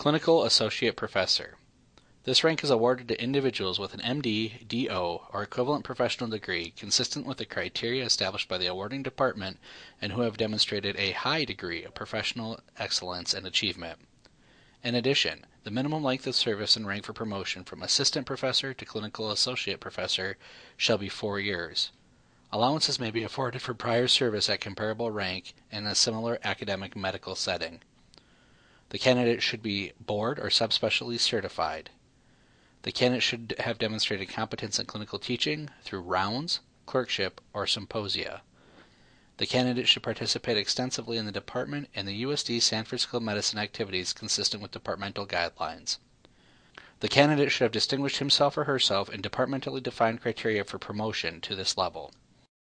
Clinical Associate Professor. This rank is awarded to individuals with an MD, DO, or equivalent professional degree consistent with the criteria established by the awarding department and who have demonstrated a high degree of professional excellence and achievement. In addition, the minimum length of service and rank for promotion from assistant professor to clinical associate professor shall be 4 years. Allowances may be afforded for prior service at comparable rank in a similar academic medical setting. The candidate should be board or subspecialty certified. The candidate should have demonstrated competence in clinical teaching through rounds, clerkship, or symposia. The candidate should participate extensively in the department and the USD Sanford School of Medicine activities consistent with departmental guidelines. The candidate should have distinguished himself or herself in departmentally defined criteria for promotion to this level.